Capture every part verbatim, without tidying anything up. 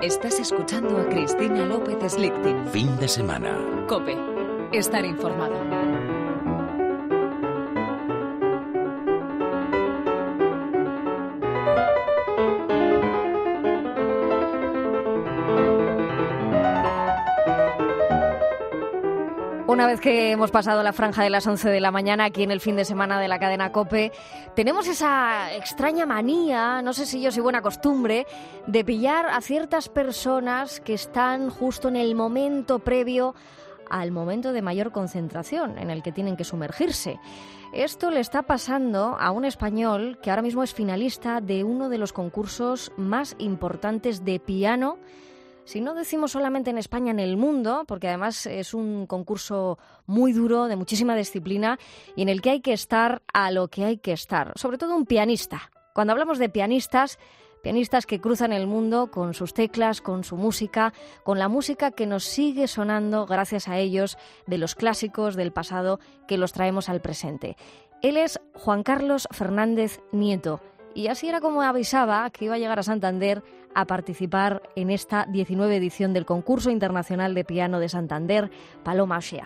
Estás escuchando a Cristina López Slichting. Fin de semana. COPE. Estar informado. Una vez que hemos pasado la franja de las once de la mañana aquí en el fin de semana de la cadena COPE, tenemos esa extraña manía, no sé si yo soy buena costumbre, de pillar a ciertas personas que están justo en el momento previo al momento de mayor concentración en el que tienen que sumergirse. Esto le está pasando a un español que ahora mismo es finalista de uno de los concursos más importantes de piano. Si no decimos solamente en España, en el mundo, porque además es un concurso muy duro, de muchísima disciplina, y en el que hay que estar a lo que hay que estar. Sobre todo un pianista. Cuando hablamos de pianistas, pianistas que cruzan el mundo con sus teclas, con su música, con la música que nos sigue sonando gracias a ellos, de los clásicos del pasado que los traemos al presente. Él es Juan Carlos Fernández Nieto. Y así era como avisaba que iba a llegar a Santander a participar en esta diecinueve edición del Concurso Internacional de Piano de Santander, Paloma Xea.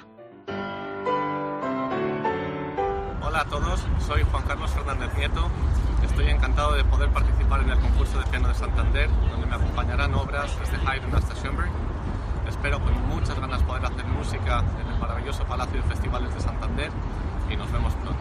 Hola a todos, soy Juan Carlos Fernández Nieto. Estoy encantado de poder participar en el Concurso de Piano de Santander, donde me acompañarán obras desde Haydn hasta Schoenberg. Espero con muchas ganas poder hacer música en el maravilloso Palacio de Festivales de Santander y nos vemos pronto.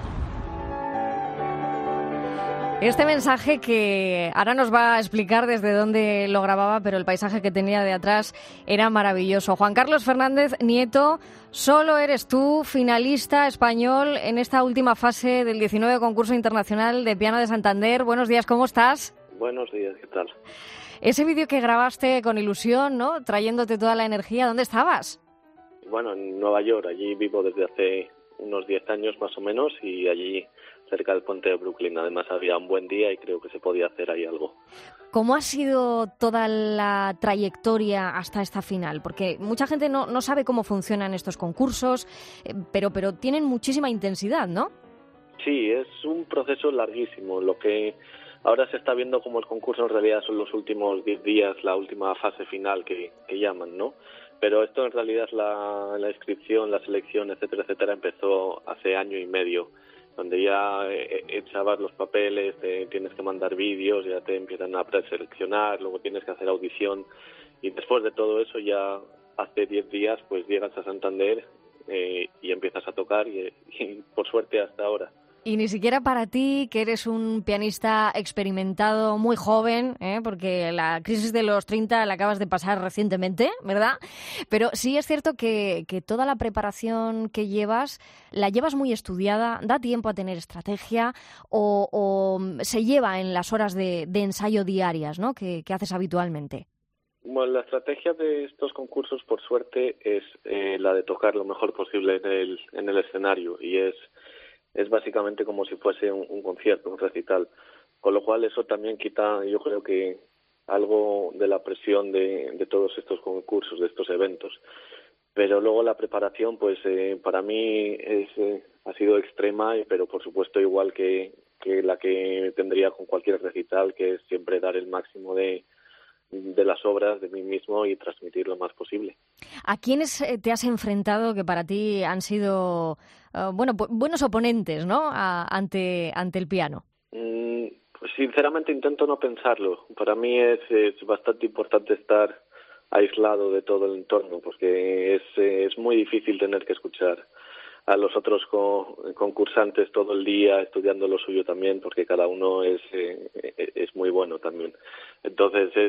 Este mensaje que ahora nos va a explicar desde dónde lo grababa, pero el paisaje que tenía de atrás era maravilloso. Juan Carlos Fernández Nieto, solo eres tú finalista español en esta última fase del diecinueve Concurso Internacional de Piano de Santander. Buenos días, ¿cómo estás? Buenos días, ¿qué tal? Ese vídeo que grabaste con ilusión, ¿no? Trayéndote toda la energía, ¿dónde estabas? Bueno, en Nueva York, allí vivo desde hace unos diez años más o menos y allí cerca del puente de Brooklyn. Además había un buen día y creo que se podía hacer ahí algo. ¿Cómo ha sido toda la trayectoria hasta esta final? Porque mucha gente no, no sabe cómo funcionan estos concursos, eh, pero, pero tienen muchísima intensidad, ¿no? Sí, es un proceso larguísimo. Lo que ahora se está viendo como el concurso en realidad son los últimos diez días, la última fase final que, que llaman, ¿no? Pero esto en realidad la, la inscripción, la selección, etcétera, etcétera, empezó hace año y medio, donde ya eh, echabas los papeles, te, tienes que mandar vídeos, ya te empiezan a preseleccionar, luego tienes que hacer audición y después de todo eso ya hace diez días pues llegas a Santander eh, y empiezas a tocar y, y por suerte hasta ahora. Y ni siquiera para ti, que eres un pianista experimentado, muy joven, ¿eh? Porque la crisis de los treinta la acabas de pasar recientemente, ¿verdad? Pero sí es cierto que, que toda la preparación que llevas, la llevas muy estudiada, da tiempo a tener estrategia o, o se lleva en las horas de, de ensayo diarias, ¿no? que, que haces habitualmente. Bueno, la estrategia de estos concursos, por suerte, es eh, la de tocar lo mejor posible en el, en el escenario y es... es básicamente como si fuese un, un concierto, un recital, con lo cual eso también quita, yo creo que algo de la presión de, de todos estos concursos, de estos eventos. Pero luego la preparación, pues eh, para mí es, eh, ha sido extrema, pero por supuesto igual que, que la que tendría con cualquier recital, que es siempre dar el máximo de, de las obras, de mí mismo y transmitir lo más posible. ¿A quiénes te has enfrentado que para ti han sido uh, bueno bu- buenos oponentes, ¿no? A, ante ante el piano? Mm, pues sinceramente intento no pensarlo. Para mí es, es bastante importante estar aislado de todo el entorno porque es, es muy difícil tener que escuchar a los otros co- concursantes todo el día estudiando lo suyo también porque cada uno es eh, es muy bueno también. Entonces es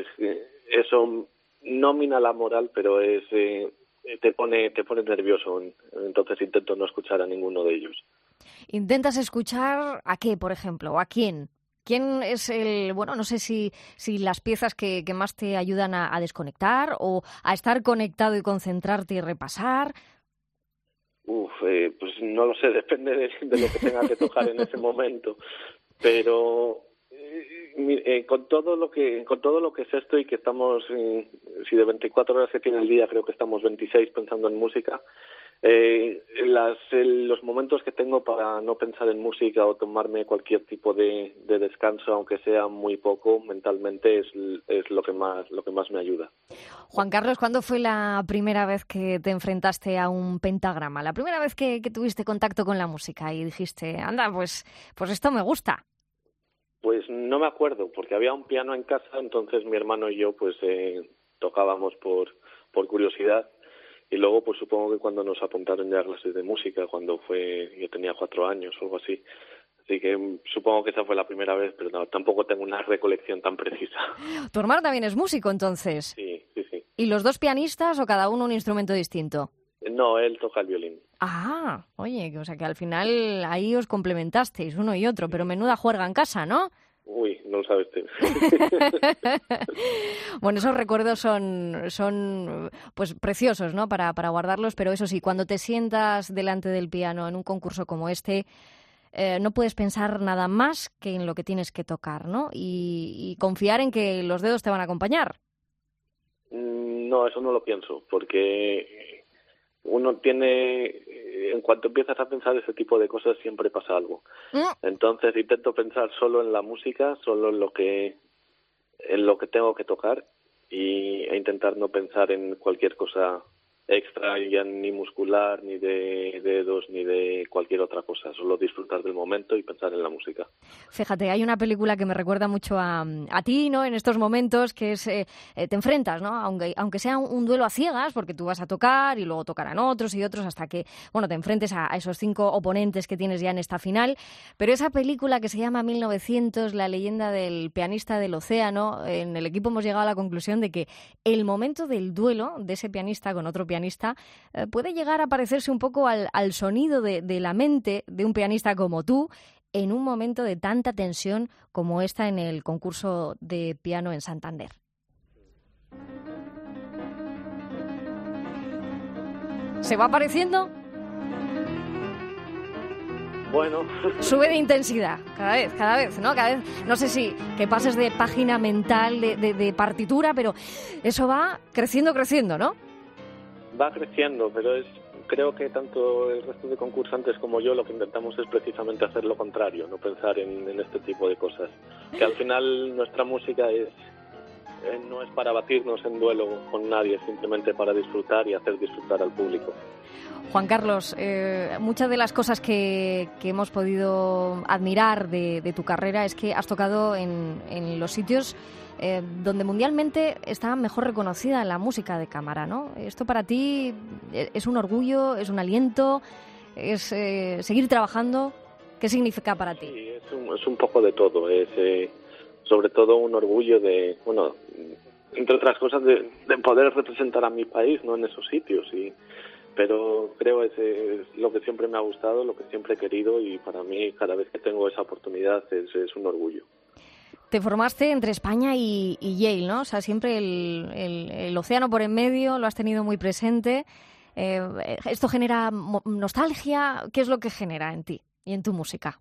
eso no mina la moral, pero es eh, te pone te pone nervioso. Entonces intento no escuchar a ninguno de ellos. ¿Intentas escuchar a qué, por ejemplo, o a quién? ¿Quién es el, bueno, no sé si, si las piezas que, que más te ayudan a, a desconectar o a estar conectado y concentrarte y repasar? Uf, eh, pues no lo sé, depende de, de lo que tenga que tocar en ese momento. Pero eh, eh, con todo lo que con todo lo que es esto y que estamos, eh, si de veinticuatro horas que tiene el día, creo que estamos veintiséis pensando en música, Eh, las, el, los momentos que tengo para no pensar en música o tomarme cualquier tipo de, de descanso, aunque sea muy poco, mentalmente es, es lo que más lo que más me ayuda. Juan Carlos, ¿cuándo fue la primera vez que te enfrentaste a un pentagrama? La primera vez que, que tuviste contacto con la música y dijiste, anda, pues, pues esto me gusta. Pues no me acuerdo, porque había un piano en casa, entonces mi hermano y yo pues eh, tocábamos por, por curiosidad. Y luego, pues supongo que cuando nos apuntaron ya a clases de música, cuando fue, yo tenía cuatro años o algo así. Así que supongo que esa fue la primera vez, pero no, tampoco tengo una recolección tan precisa. ¿Tu hermano también es músico, entonces? Sí, sí, sí. ¿Y los dos pianistas o cada uno un instrumento distinto? No, él toca el violín. Ah, oye, o sea que al final ahí os complementasteis uno y otro, pero menuda juerga en casa, ¿no? Uy, no lo sabes tú. Bueno, esos recuerdos son, son pues preciosos, ¿no? Para, para guardarlos, pero eso sí, cuando te sientas delante del piano en un concurso como este, eh, no puedes pensar nada más que en lo que tienes que tocar, ¿no? Y, y confiar en que los dedos te van a acompañar. No, eso no lo pienso, porque uno tiene, en cuanto empiezas a pensar ese tipo de cosas siempre pasa algo. Mm. Entonces intento pensar solo en la música, solo en lo que en lo que tengo que tocar y e intentar no pensar en cualquier cosa extra, ya ni muscular, ni de dedos, ni de cualquier otra cosa. Solo disfrutar del momento y pensar en la música. Fíjate, hay una película que me recuerda mucho a, a ti, ¿no? En estos momentos, que es, eh, te enfrentas, ¿no? Aunque, aunque sea un, un duelo a ciegas, porque tú vas a tocar y luego tocarán otros y otros hasta que, bueno, te enfrentes a, a esos cinco oponentes que tienes ya en esta final. Pero esa película que se llama mil novecientos, la leyenda del pianista del océano, en el equipo hemos llegado a la conclusión de que el momento del duelo de ese pianista con otro pianista eh, puede llegar a parecerse un poco al, al sonido de, de la mente de un pianista como tú en un momento de tanta tensión como esta en el concurso de piano en Santander. ¿Se va apareciendo? Bueno. Sube de intensidad, cada vez, cada vez, ¿no? Cada vez, no sé si que pases de página mental, de, de, de partitura, pero eso va creciendo, creciendo, ¿no? Va creciendo, pero es creo que tanto el resto de concursantes como yo lo que intentamos es precisamente hacer lo contrario, no pensar en, en este tipo de cosas. Que al final nuestra música es eh, no es para batirnos en duelo con nadie, es simplemente para disfrutar y hacer disfrutar al público. Juan Carlos, eh, muchas de las cosas que, que hemos podido admirar de, de tu carrera es que has tocado en, en los sitios eh, donde mundialmente está mejor reconocida la música de cámara, ¿no? Esto para ti es un orgullo, es un aliento, es eh, seguir trabajando. ¿Qué significa para ti? Sí, es un, es un poco de todo. Es eh, sobre todo un orgullo de, bueno, entre otras cosas, de, de poder representar a mi país, ¿no? En esos sitios y pero creo es, es lo que siempre me ha gustado, lo que siempre he querido y para mí cada vez que tengo esa oportunidad es, es un orgullo. Te formaste entre España y, y Yale, ¿no? O sea, siempre el, el, el océano por en medio lo has tenido muy presente. Eh, ¿Esto genera nostalgia? ¿Qué es lo que genera en ti y en tu música?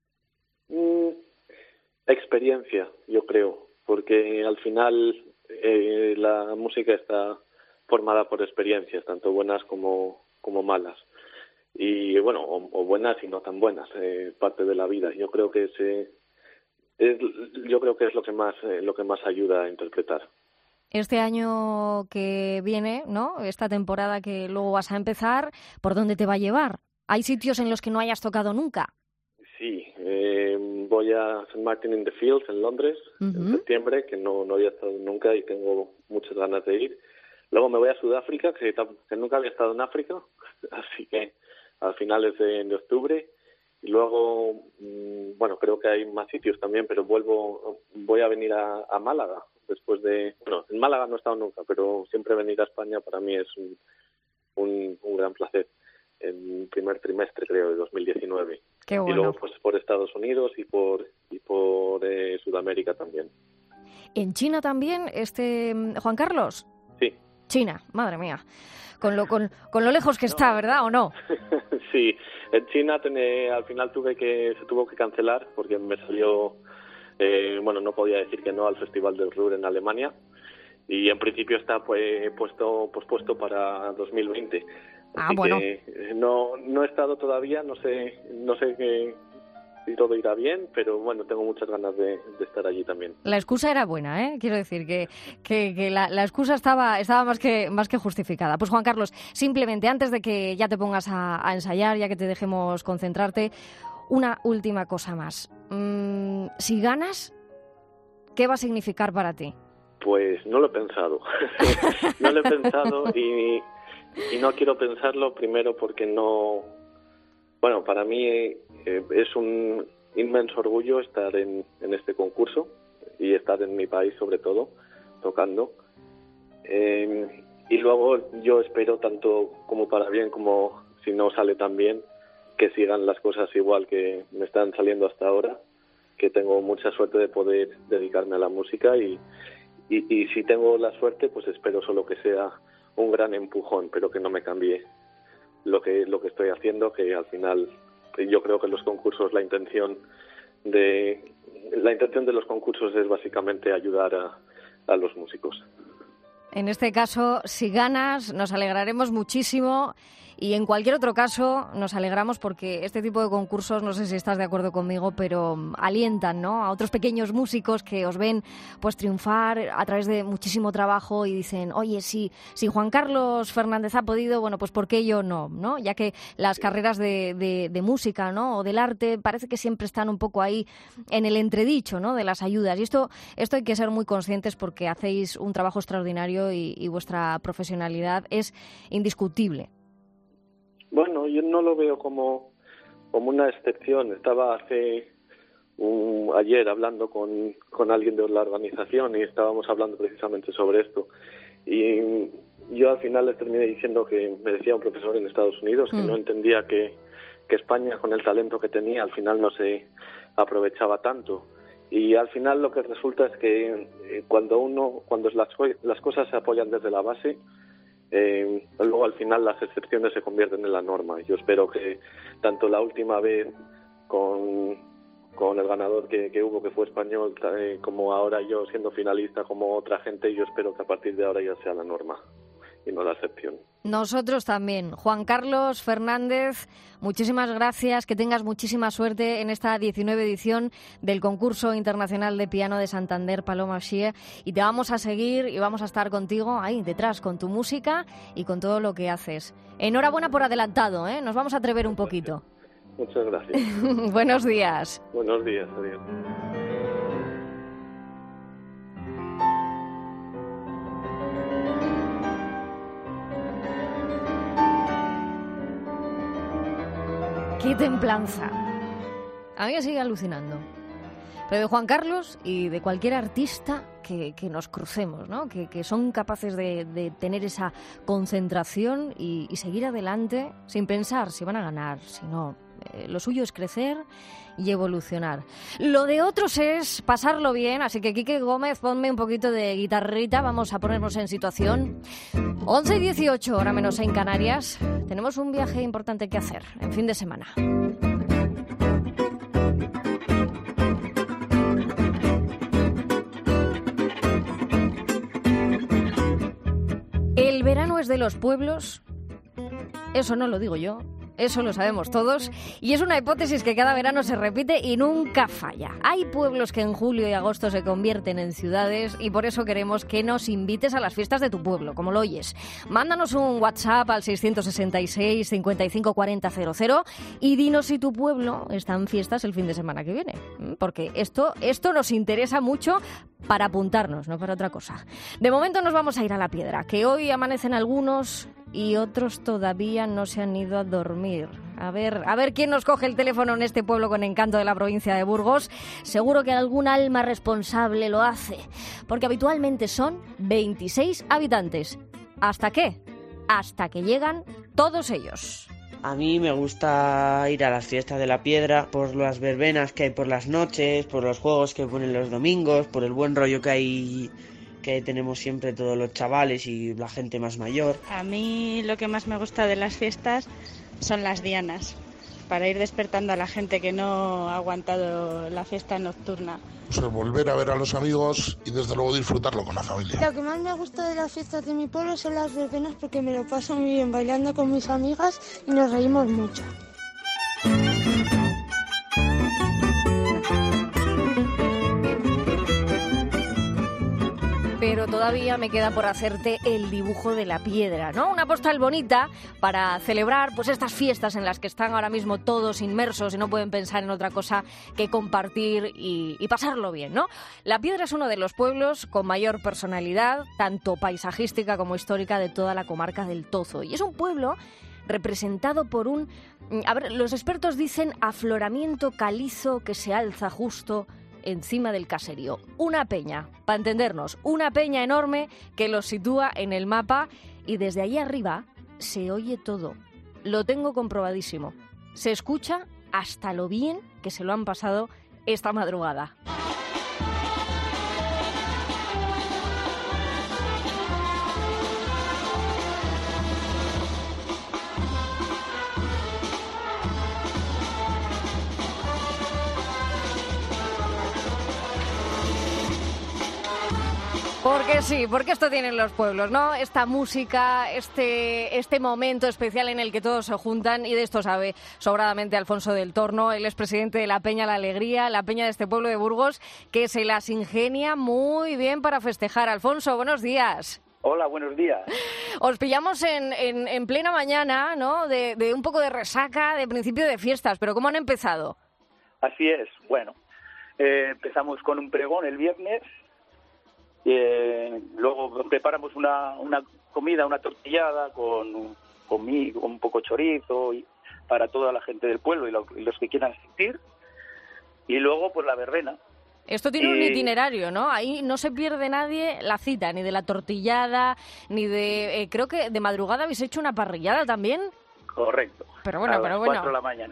Mm, experiencia, yo creo, porque al final eh, la música está formada por experiencias, tanto buenas como, como malas. Y bueno, o, o buenas y no tan buenas, eh, parte de la vida. Yo creo que ese es, yo creo que es lo que más eh, lo que más ayuda a interpretar. Este año que viene, ¿no? Esta temporada que luego vas a empezar, ¿por dónde te va a llevar? ¿Hay sitios en los que no hayas tocado nunca? Sí, eh, voy a Saint Martin in the Fields en Londres uh-huh. en septiembre, que no, no había estado nunca y tengo muchas ganas de ir. Luego me voy a Sudáfrica, que, que nunca había estado en África, así que a finales de, de octubre. Y luego, mmm, bueno, creo que hay más sitios también, pero vuelvo, voy a venir a, a Málaga después de... Bueno, en Málaga no he estado nunca, pero siempre venir a España para mí es un, un, un gran placer. En el primer trimestre, creo, de dos mil diecinueve. Qué bueno. Y luego, pues, por Estados Unidos y por, y por eh, Sudamérica también. ¿En China también, este Juan Carlos? Sí. China, madre mía, con lo con, con lo lejos que no. está, ¿verdad o no? Sí, en China tené, al final tuve que se tuvo que cancelar porque me salió, eh, bueno, no podía decir que no al Festival del Ruhr en Alemania y en principio está pues puesto pospuesto para dos mil veinte. Ah, Así bueno. que no, no he estado todavía, no sé, no sé qué, si todo irá bien, pero bueno, tengo muchas ganas de, de estar allí también. La excusa era buena, ¿eh? Quiero decir que, que, que la, la excusa estaba, estaba más que, más que justificada. Pues Juan Carlos, simplemente antes de que ya te pongas a, a ensayar, ya que te dejemos concentrarte, una última cosa más. Mm, si ganas, ¿qué va a significar para ti? Pues no lo he pensado. no lo he pensado y, y no quiero pensarlo primero porque no... Bueno, para mí eh, es un inmenso orgullo estar en, en este concurso y estar en mi país sobre todo, tocando. Eh, y luego yo espero tanto como para bien como si no sale tan bien, que sigan las cosas igual que me están saliendo hasta ahora, que tengo mucha suerte de poder dedicarme a la música y, y, y si tengo la suerte, pues espero solo que sea un gran empujón, pero que no me cambie lo que lo que estoy haciendo, que al final yo creo que los concursos, la intención de la intención de los concursos es básicamente ayudar a, a los músicos. En este caso, si ganas, nos alegraremos muchísimo. Y en cualquier otro caso, nos alegramos porque este tipo de concursos, no sé si estás de acuerdo conmigo, pero alientan, ¿no?, a otros pequeños músicos que os ven pues triunfar a través de muchísimo trabajo y dicen, oye, si, si Juan Carlos Fernández ha podido, bueno, pues ¿por qué yo no? ¿no? Ya que las carreras de, de, de música, ¿no?, o del arte parece que siempre están un poco ahí en el entredicho, ¿no?, de las ayudas. Y esto, esto hay que ser muy conscientes porque hacéis un trabajo extraordinario y, y vuestra profesionalidad es indiscutible. Bueno, yo no lo veo como, como una excepción. Estaba hace un, ayer hablando con, con alguien de la organización y estábamos hablando precisamente sobre esto. Y yo al final les terminé diciendo que me decía un profesor en Estados Unidos que mm. no entendía que, que España, con el talento que tenía, al final no se aprovechaba tanto. Y al final lo que resulta es que eh, cuando uno, cuando las, las cosas se apoyan desde la base, Eh, luego al final las excepciones se convierten en la norma. Yo espero que tanto la última vez con, con el ganador que, que hubo, que fue español, eh, como ahora yo siendo finalista, como otra gente, yo espero que a partir de ahora ya sea la norma y no la excepción. Nosotros también. Juan Carlos Fernández, muchísimas gracias, que tengas muchísima suerte en esta diecinueve edición del concurso internacional de piano de Santander, Paloma Xie, y te vamos a seguir y vamos a estar contigo ahí detrás con tu música y con todo lo que haces. Enhorabuena por adelantado, ¿eh? Nos vamos a atrever un poquito. Muchas gracias. Buenos días. Buenos días, adiós. ¡Qué templanza! A mí me sigue alucinando. Pero de Juan Carlos y de cualquier artista que, que nos crucemos, ¿no?, que, que son capaces de, de tener esa concentración y, y seguir adelante sin pensar si van a ganar, si no. Eh, lo suyo es crecer y evolucionar. Lo de otros es pasarlo bien, así que Quique Gómez, ponme un poquito de guitarrita, vamos a ponernos en situación. once y dieciocho, hora menos en Canarias. Tenemos un viaje importante que hacer en fin de semana. El verano es de los pueblos, eso no lo digo yo. Eso lo sabemos todos y es una hipótesis que cada verano se repite y nunca falla. Hay pueblos que en julio y agosto se convierten en ciudades y por eso queremos que nos invites a las fiestas de tu pueblo, como lo oyes. Mándanos un WhatsApp al seiscientos sesenta y seis, cincuenta y cinco cuarenta cero cero y dinos si tu pueblo está en fiestas el fin de semana que viene, porque esto, esto nos interesa mucho para apuntarnos, no para otra cosa. De momento nos vamos a ir a La Piedra, que hoy amanecen algunos y otros todavía no se han ido a dormir. A ver, a ver quién nos coge el teléfono en este pueblo con encanto de la provincia de Burgos. Seguro que algún alma responsable lo hace, porque habitualmente son veintiséis habitantes. ¿Hasta qué? Hasta que llegan todos ellos. A mí me gusta ir a las fiestas de La Piedra por las verbenas que hay por las noches, por los juegos que ponen los domingos, por el buen rollo que hay, que tenemos siempre todos los chavales y la gente más mayor. A mí lo que más me gusta de las fiestas son las dianas, para ir despertando a la gente que no ha aguantado la fiesta nocturna. Pues volver a ver a los amigos y desde luego disfrutarlo con la familia. Lo que más me gusta de las fiestas de mi pueblo son las verbenas porque me lo paso muy bien bailando con mis amigas y nos reímos mucho. Pero todavía me queda por hacerte el dibujo de la piedra, ¿no? Una postal bonita para celebrar pues estas fiestas en las que están ahora mismo todos inmersos y no pueden pensar en otra cosa que compartir y, y pasarlo bien, ¿no? La Piedra es uno de los pueblos con mayor personalidad, tanto paisajística como histórica, de toda la comarca del Tozo. Y es un pueblo representado por un, a ver, los expertos dicen afloramiento calizo que se alza justo encima del caserío. Una peña, para entendernos, una peña enorme que los sitúa en el mapa y desde allí arriba se oye todo. Lo tengo comprobadísimo. Se escucha hasta lo bien que se lo han pasado esta madrugada. Porque sí, porque esto tienen los pueblos, ¿no? Esta música, este, este momento especial en el que todos se juntan, y de esto sabe sobradamente Alfonso del Torno. Él es presidente de la Peña La Alegría, la peña de este pueblo de Burgos, que se las ingenia muy bien para festejar. Alfonso, buenos días. Hola, buenos días. Os pillamos en, en, en plena mañana, ¿no? De, de un poco de resaca, de principio de fiestas, pero ¿cómo han empezado? Así es, bueno, eh, empezamos con un pregón el viernes. Eh, luego preparamos una, una comida, una tortillada con, con, mi, con un poco chorizo y, para toda la gente del pueblo y, lo, y los que quieran asistir. Y luego, pues la verbena. Esto tiene y... un itinerario, ¿no? Ahí no se pierde nadie la cita, ni de la tortillada, ni de... Eh, creo que de madrugada habéis hecho una parrillada también. Correcto. Pero bueno, a pero las bueno. cuatro de la mañana.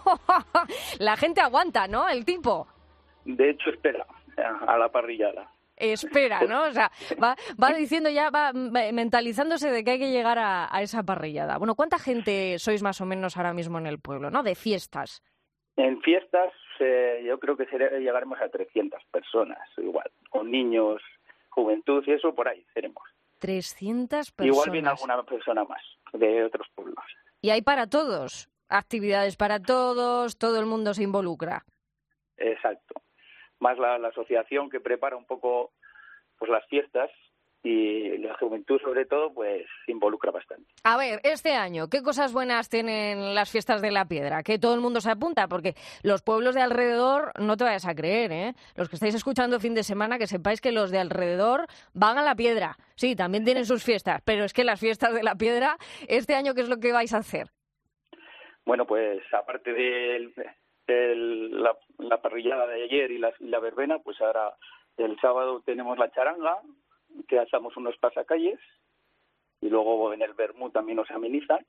La gente aguanta, ¿no? El tipo. De hecho, espera a la parrillada. Espera, ¿no? O sea, va, va diciendo ya, va mentalizándose de que hay que llegar a, a esa parrillada. Bueno, ¿cuánta gente sois más o menos ahora mismo en el pueblo, ¿no? De fiestas. En fiestas eh, yo creo que seré, llegaremos a trescientas personas, igual, con niños, juventud y eso, por ahí seremos. trescientas personas. Igual viene alguna persona más de otros pueblos. ¿Y hay para todos? Actividades para todos, todo el mundo se involucra. Exacto. Más la, la asociación que prepara un poco pues las fiestas, y la juventud sobre todo pues se involucra bastante. A ver, este año, ¿qué cosas buenas tienen las fiestas de la Piedra? Que todo el mundo se apunta, porque los pueblos de alrededor, no te vayas a creer, ¿eh? Los que estáis escuchando fin de semana, que sepáis que los de alrededor van a la Piedra. Sí, también tienen sus fiestas, pero es que las fiestas de la Piedra, este año, ¿qué es lo que vais a hacer? Bueno, pues aparte del... El, la, la parrillada de ayer y la, y la verbena, pues ahora el sábado tenemos la charanga, que hacemos unos pasacalles, y luego en el vermú también nos amenizan,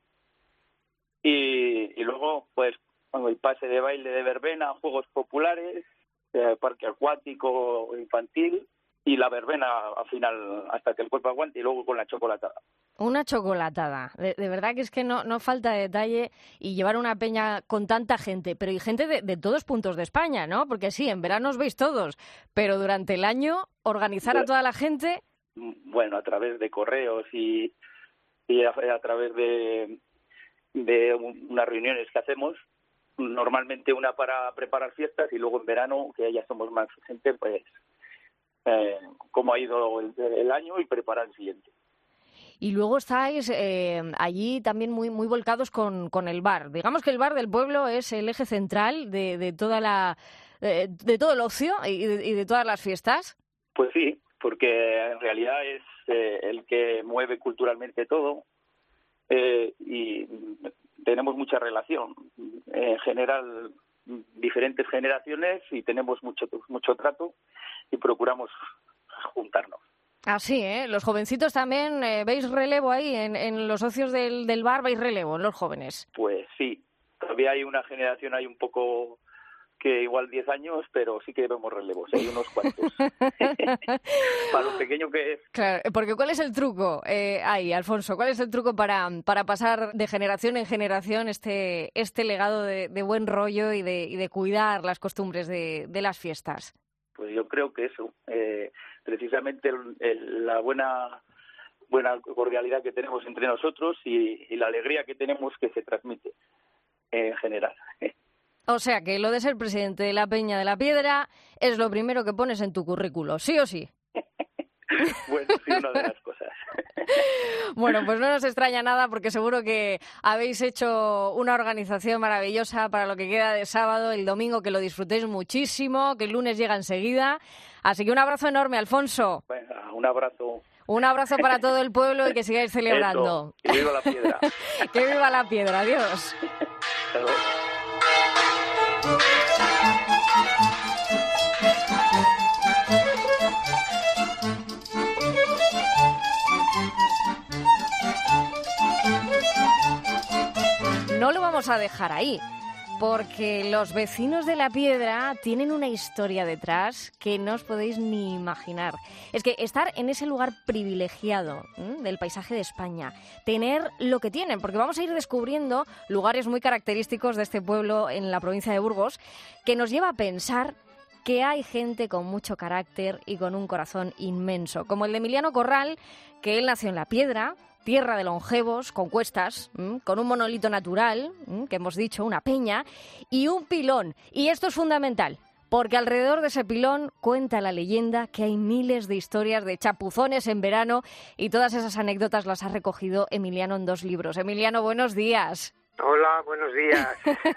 y, y luego pues el pase de baile de verbena, juegos populares, eh, parque acuático infantil, y la verbena al final hasta que el cuerpo aguante, y luego con la chocolatada. Una chocolatada. De, de verdad que es que no, no falta detalle, y llevar una peña con tanta gente, pero hay gente de, de todos puntos de España, ¿no? Porque sí, en verano os veis todos, pero durante el año organizar a toda la gente... Bueno, a través de correos y, y a, a través de, de unas reuniones que hacemos, normalmente una para preparar fiestas y luego en verano, que ya somos más gente, pues eh, cómo ha ido el, el año y preparar el siguiente. Y luego estáis eh, allí también muy muy volcados con, con el bar. Digamos que el bar del pueblo es el eje central de, de toda la de, de todo el ocio y de, y de todas las fiestas. Pues sí, porque en realidad es eh, el que mueve culturalmente todo, eh, y tenemos mucha relación. En general, diferentes generaciones, y tenemos mucho mucho trato y procuramos juntarnos. Así, ¿eh? Los jovencitos también, eh, ¿veis relevo ahí? En, en los socios del, del bar, ¿veis relevo en los jóvenes? Pues sí, todavía hay una generación ahí un poco que igual diez años, pero sí que vemos relevos, hay unos cuantos. Para lo pequeño que es. Claro, porque ¿cuál es el truco eh, ahí, Alfonso? ¿Cuál es el truco para, para pasar de generación en generación este, este legado de, de buen rollo y de, y de cuidar las costumbres de, de las fiestas? Pues yo creo que eso, eh, precisamente el, el, la buena buena cordialidad que tenemos entre nosotros y, y la alegría que tenemos que se transmite en general. O sea que lo de ser presidente de la Peña de la Piedra es lo primero que pones en tu currículo, ¿sí o sí? Bueno, sí, una de las cosas. Bueno, pues no nos extraña nada porque seguro que habéis hecho una organización maravillosa para lo que queda de sábado, el domingo, que lo disfrutéis muchísimo, que el lunes llega enseguida. Así que un abrazo enorme, Alfonso. Venga, un abrazo. Un abrazo para todo el pueblo y que sigáis celebrando. Eso, que viva la piedra. Que viva la piedra, adiós. Hasta luego. No lo vamos a dejar ahí, porque los vecinos de La Piedra tienen una historia detrás que no os podéis ni imaginar. Es que estar en ese lugar privilegiado ¿eh? del paisaje de España, tener lo que tienen, porque vamos a ir descubriendo lugares muy característicos de este pueblo en la provincia de Burgos, que nos lleva a pensar que hay gente con mucho carácter y con un corazón inmenso, como el de Emiliano Corral, que él nació en La Piedra, tierra de longevos, con cuestas, ¿m? con un monolito natural, ¿m? que hemos dicho, una peña, y un pilón. Y esto es fundamental, porque alrededor de ese pilón cuenta la leyenda que hay miles de historias de chapuzones en verano y todas esas anécdotas las ha recogido Emiliano en dos libros. Emiliano, buenos días. Hola, buenos días.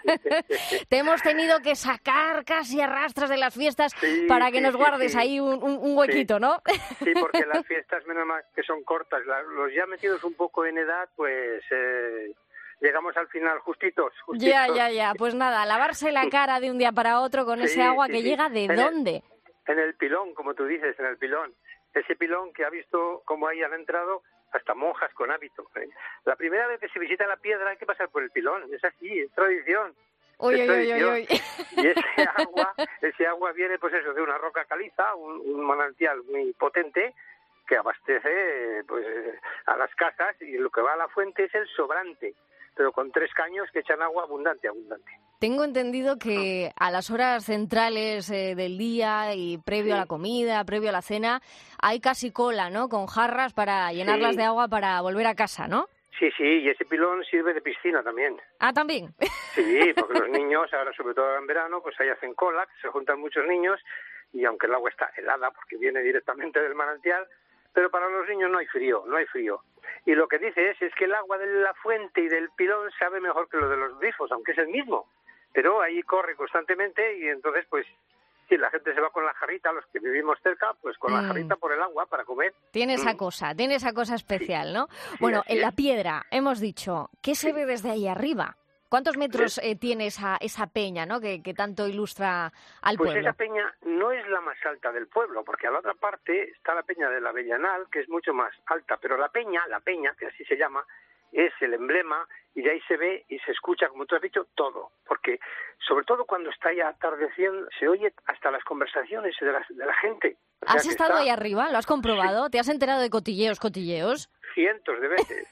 Te hemos tenido que sacar casi a rastras de las fiestas sí, para que sí, nos guardes sí, sí. ahí un, un, un huequito, sí. ¿no? Sí, porque las fiestas, menos mal que son cortas. Los ya metidos un poco en edad, pues eh, llegamos al final justitos, justitos. Ya, ya, ya. Pues nada, lavarse la cara de un día para otro con sí, ese agua sí, que sí. llega ¿de en dónde? El, en el pilón, como tú dices, en el pilón. Ese pilón que ha visto cómo ahí han entrado hasta monjas con hábito. ¿eh? La primera vez que se visita la piedra hay que pasar por el pilón, es así, es tradición. Uy, es uy, tradición. Uy, uy, uy. Y ese agua, ese agua viene pues eso, de una roca caliza, un, un manantial muy potente que abastece pues a las casas, y lo que va a la fuente es el sobrante, pero con tres caños que echan agua abundante, abundante. Tengo entendido que a las horas centrales eh, del día y previo sí. a la comida, previo a la cena, hay casi cola, ¿no? Con jarras para llenarlas sí. de agua para volver a casa, ¿no? Sí, sí, y ese pilón sirve de piscina también. Ah, ¿también? Sí, porque los niños, ahora sobre todo en verano, pues ahí hacen cola, se juntan muchos niños, y aunque el agua está helada porque viene directamente del manantial, pero para los niños no hay frío, no hay frío. Y lo que dice es, es que el agua de la fuente y del pilón sabe mejor que lo de los grifos, aunque es el mismo. Pero ahí corre constantemente y entonces, pues, si la gente se va con la jarrita, los que vivimos cerca, pues con mm. la jarrita por el agua para comer. Tiene esa mm. cosa, tiene esa cosa especial, sí. ¿no? Sí, bueno, en es. La Piedra, hemos dicho, ¿qué se sí. ve desde ahí arriba? ¿Cuántos metros eh, tiene esa, esa peña, ¿no? que, que tanto ilustra al pues pueblo? Pues esa peña no es la más alta del pueblo, porque a la otra parte está la peña de la Avellanal, que es mucho más alta, pero la peña, la peña, que así se llama, es el emblema, y de ahí se ve y se escucha, como tú has dicho, todo, porque sobre todo cuando está ya atardeciendo, se oye hasta las conversaciones de la, de la gente. O sea, ¿Has estado está... ahí arriba? ¿Lo has comprobado? Sí. ¿Te has enterado de cotilleos, cotilleos? Cientos de veces.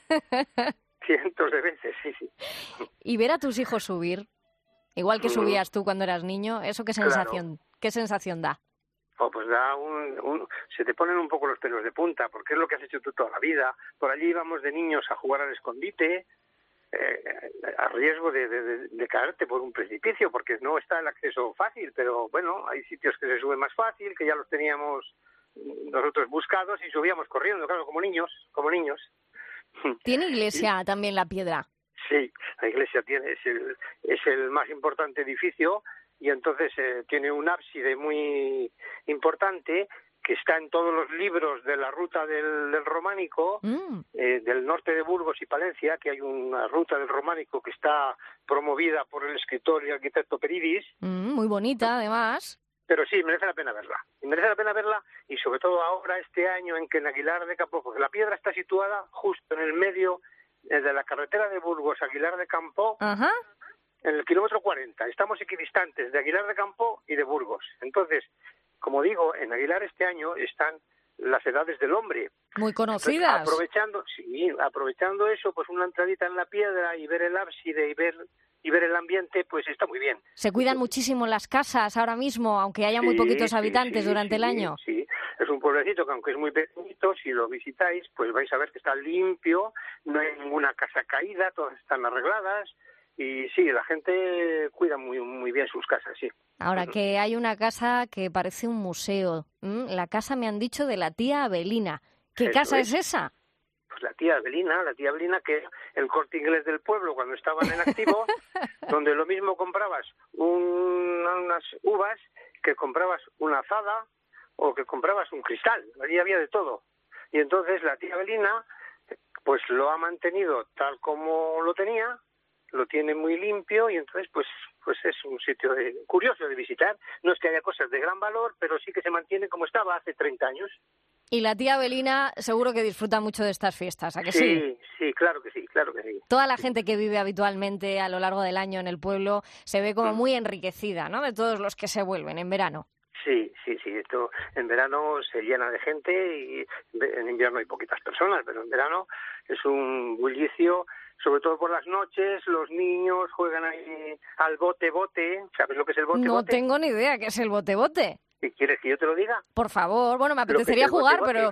Cientos de veces, sí, sí. Y ver a tus hijos subir, igual que subías tú cuando eras niño, ¿eso qué sensación, claro. qué sensación da? Oh, pues da un, un... se te ponen un poco los pelos de punta, porque es lo que has hecho tú toda la vida. Por allí íbamos de niños a jugar al escondite, eh, a riesgo de, de, de caerte por un precipicio, porque no está el acceso fácil, pero bueno, hay sitios que se sube más fácil, que ya los teníamos nosotros buscados y subíamos corriendo, claro, como niños, como niños. ¿Tiene iglesia también La Piedra? Sí, la iglesia tiene, es el, es el más importante edificio, y entonces eh, tiene un ábside muy importante que está en todos los libros de la ruta del, del románico, mm. eh, del norte de Burgos y Palencia, que hay una ruta del románico que está promovida por el escritor y arquitecto Peridis. Mm, muy bonita, además. Pero sí, merece la pena verla. Y merece la pena verla, y sobre todo ahora, este año, en que en Aguilar de Campo, porque La Piedra está situada justo en el medio de la carretera de Burgos, Aguilar de Campo, Ajá. en el kilómetro cuarenta. Estamos equidistantes de Aguilar de Campo y de Burgos. Entonces, como digo, en Aguilar este año están las edades del hombre. Muy conocidas. Entonces, aprovechando, sí, aprovechando eso, pues una entradita en la piedra y ver el ábside y ver y ver el ambiente, pues está muy bien. Se cuidan muchísimo las casas ahora mismo, aunque haya muy Sí, poquitos sí, habitantes sí, durante sí, el año. Sí, es un pueblecito que aunque es muy pequeñito, si lo visitáis, pues vais a ver que está limpio, no hay ninguna casa caída, todas están arregladas. Y sí, la gente cuida muy muy bien sus casas, sí. Ahora, que hay una casa que parece un museo. ¿m? La casa, me han dicho, de la tía Abelina. ¿Qué Eso casa es. es esa? Pues la tía Abelina, la tía Abelina, que era el Corte Inglés del pueblo cuando estaban en activo, donde lo mismo comprabas un, unas uvas que comprabas una azada o que comprabas un cristal. Allí había de todo. Y entonces la tía Abelina, pues lo ha mantenido tal como lo tenía, lo tiene muy limpio y entonces pues pues es un sitio de, curioso de visitar. No es que haya cosas de gran valor, pero sí que se mantiene como estaba hace treinta años. Y la tía Abelina seguro que disfruta mucho de estas fiestas, ¿a que sí? Sí, sí, claro que sí, claro que sí. Toda la gente que vive habitualmente a lo largo del año en el pueblo se ve como muy enriquecida, ¿no? De todos los que se vuelven en verano. Sí, sí, sí. Esto en verano se llena de gente y en invierno hay poquitas personas, pero en verano es un bullicio, sobre todo por las noches. Los niños juegan ahí al bote-bote. ¿Sabes lo que es el bote-bote? No tengo ni idea qué es el bote-bote. ¿Y quieres que yo te lo diga? Por favor, bueno, me apetecería jugar, pero...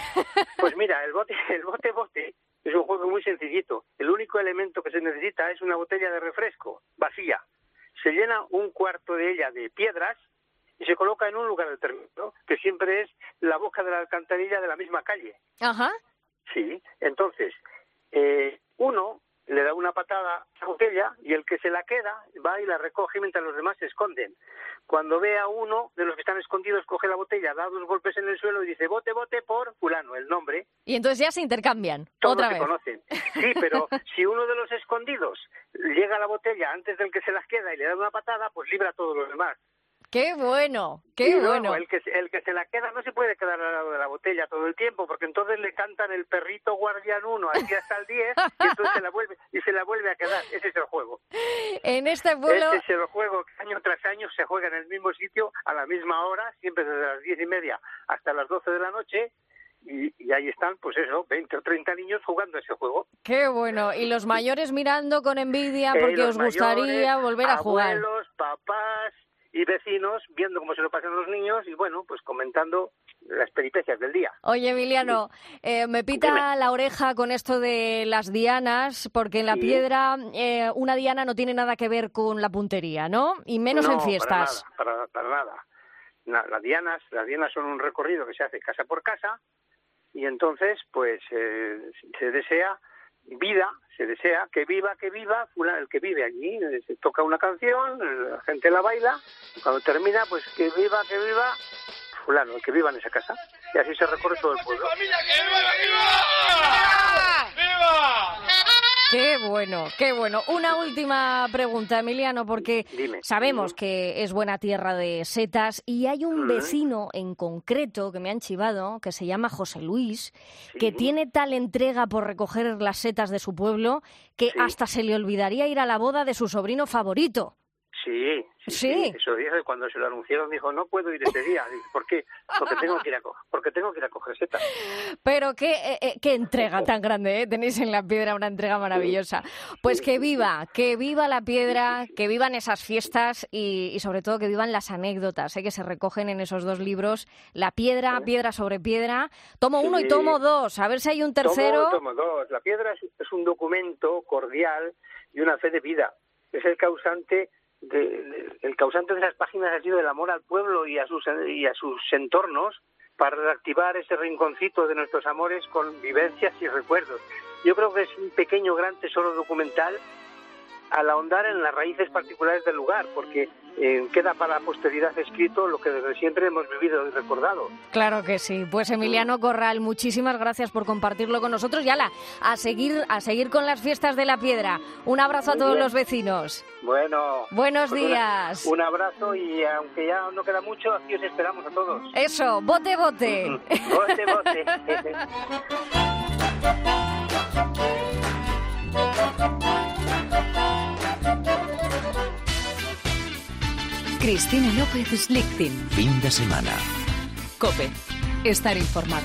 Pues mira, el bote, el bote-bote es un juego muy sencillito. El único elemento que se necesita es una botella de refresco vacía. Se llena un cuarto de ella de piedras y se coloca en un lugar determinado, que siempre es la boca de la alcantarilla de la misma calle. Ajá. Sí, entonces, eh, uno le da una patada a la botella y el que se la queda va y la recoge mientras los demás se esconden. Cuando ve a uno de los que están escondidos, coge la botella, da dos golpes en el suelo y dice bote, bote por fulano, el nombre. Y entonces ya se intercambian, Todos otra se vez. conocen. Sí, pero si uno de los escondidos llega a la botella antes del que se las queda y le da una patada, pues libra a todos los demás. ¡Qué bueno! ¡Qué y luego, bueno! el que, el que se la queda no se puede quedar al lado de la botella todo el tiempo, porque entonces le cantan el perrito guardián uno aquí hasta el diez y entonces se la vuelve y se la vuelve a quedar. Ese es el juego. En este pueblo... Ese es el juego que año tras año se juega en el mismo sitio a la misma hora, siempre desde las diez y media hasta las doce de la noche. Y, y ahí están, pues eso, veinte o treinta niños jugando ese juego. ¡Qué bueno! Y los mayores mirando con envidia Eh, porque los os gustaría mayores, volver a jugar. Abuelos, papás y vecinos viendo cómo se lo pasan los niños y, bueno, pues comentando las peripecias del día. Oye, Emiliano, eh, me pita Dime. la oreja con esto de las dianas, porque en la Sí. piedra eh, una diana no tiene nada que ver con la puntería, ¿no? Y menos no, en fiestas. Para nada, para, para nada. Na- las dianas, las dianas son un recorrido que se hace casa por casa y entonces, pues, eh, se desea vida, se desea que viva, que viva, fulano, el que vive allí, eh, se toca una canción, la gente la baila, y cuando termina, pues que viva, que viva, fulano, el que viva en esa casa, y así se recorre todo el pueblo. Qué bueno, qué bueno. Una última pregunta, Emiliano, porque Dime. sabemos que es buena tierra de setas y hay un vecino en concreto que me han chivado, que se llama José Luis, que tiene tal entrega por recoger las setas de su pueblo que hasta se le olvidaría ir a la boda de su sobrino favorito. Sí, sí, Sí. sí, eso dije cuando se lo anunciaron, dijo, no puedo ir ese día. Dije, ¿por qué? Porque tengo que ir a, co- porque tengo que ir a coger setas. Pero qué, eh, eh, qué entrega tan grande, ¿eh? Tenéis en la piedra una entrega maravillosa. Pues que viva, que viva la piedra, que vivan esas fiestas y, y sobre todo que vivan las anécdotas, ¿eh? Que se recogen en esos dos libros, La piedra, Piedra sobre piedra. Tomo uno y Sí. tomo dos, a ver si hay un tercero. Tomo, tomo dos. La piedra es, es un documento cordial y una fe de vida. Es el causante de, de- el causante de esas páginas ha sido el amor al pueblo y a sus y a sus entornos para reactivar ese rinconcito de nuestros amores con vivencias y recuerdos. Yo creo que es un pequeño gran tesoro documental al ahondar en las raíces particulares del lugar, porque eh, queda para la posteridad escrito lo que desde siempre hemos vivido y recordado. Claro que sí. Pues Emiliano Corral, muchísimas gracias por compartirlo con nosotros. Y ala, a seguir, a seguir con las fiestas de la piedra. Un abrazo a Muy todos bien. los vecinos. Bueno. Buenos pues una- días. Un abrazo y aunque ya no queda mucho, aquí os esperamos a todos. Eso, bote, bote. Bote, bote. Cristina López Slichting. Fin de semana. COPE. Estar informado.